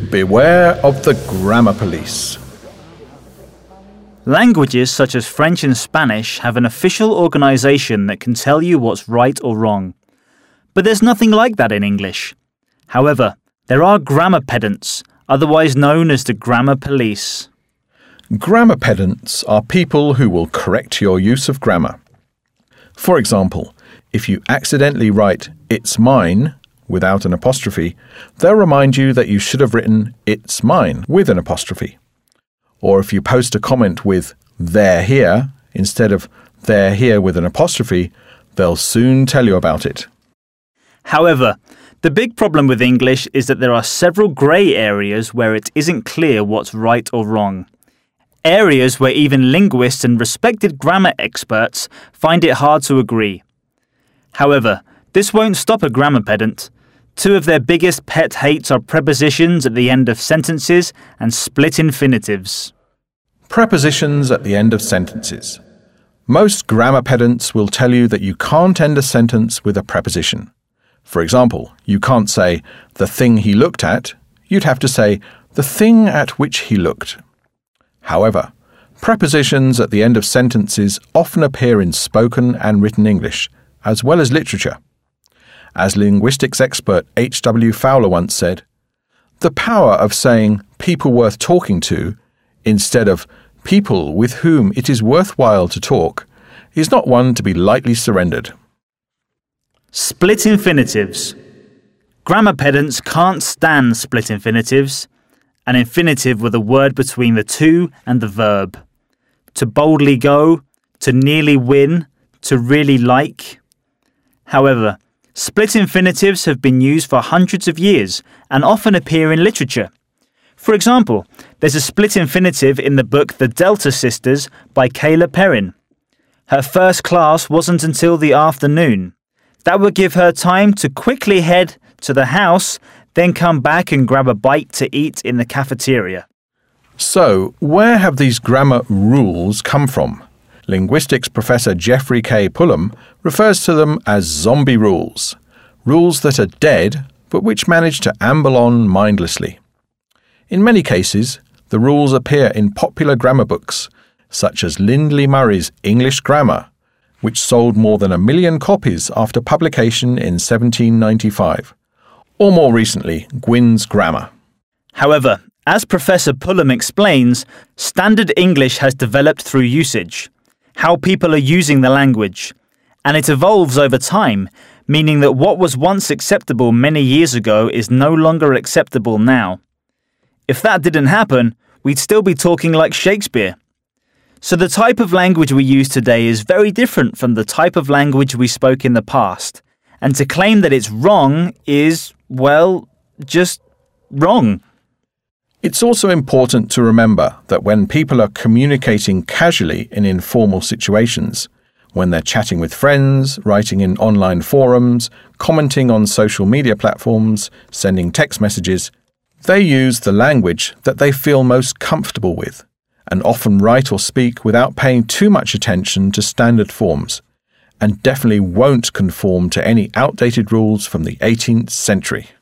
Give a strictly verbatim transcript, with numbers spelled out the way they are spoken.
Beware of the grammar police. Languages such as French and Spanish have an official organisation that can tell you what's right or wrong. But there's nothing like that in English. However, there are grammar pedants, otherwise known as the grammar police. Grammar pedants are people who will correct your use of grammar. For example, if you accidentally write "it's mine" without an apostrophe, they'll remind you that you should have written "it's mine" with an apostrophe. Or if you post a comment with "they're here" instead of "they're here" with an apostrophe, they'll soon tell you about it. However, the big problem with English is that there are several grey areas where it isn't clear what's right or wrong. Areas where even linguists and respected grammar experts find it hard to agree. However, this won't stop a grammar pedant. Two of their biggest pet hates are prepositions at the end of sentences and split infinitives. Prepositions at the end of sentences. Most grammar pedants will tell you that you can't end a sentence with a preposition. For example, you can't say, "the thing he looked at." You'd have to say, "the thing at which he looked." However, prepositions at the end of sentences often appear in spoken and written English, as well as literature. As linguistics expert H W Fowler once said, "The power of saying people worth talking to instead of people with whom it is worthwhile to talk is not one to be lightly surrendered." Split infinitives. Grammar pedants can't stand split infinitives. An infinitive with a word between the to and the verb. To boldly go, to nearly win, to really like. However, split infinitives have been used for hundreds of years and often appear in literature. For example, there's a split infinitive in the book The Delta Sisters by Kayla Perrin. Her first class wasn't until the afternoon. That would give her time to quickly head to the house, then come back and grab a bite to eat in the cafeteria. So, where have these grammar rules come from? Linguistics professor Jeffrey K. Pullum refers to them as zombie rules, rules that are dead but which manage to amble on mindlessly. In many cases, the rules appear in popular grammar books, such as Lindley Murray's English Grammar, which sold more than a million copies after publication in seventeen ninety-five, or more recently, Gwyn's Grammar. However, as Professor Pullum explains, standard English has developed through usage, how people are using the language, and it evolves over time, meaning that what was once acceptable many years ago is no longer acceptable now. If that didn't happen, we'd still be talking like Shakespeare. So the type of language we use today is very different from the type of language we spoke in the past, and to claim that it's wrong is, well, just wrong. It's also important to remember that when people are communicating casually in informal situations, when they're chatting with friends, writing in online forums, commenting on social media platforms, sending text messages, they use the language that they feel most comfortable with, and often write or speak without paying too much attention to standard forms, and definitely won't conform to any outdated rules from the eighteenth century.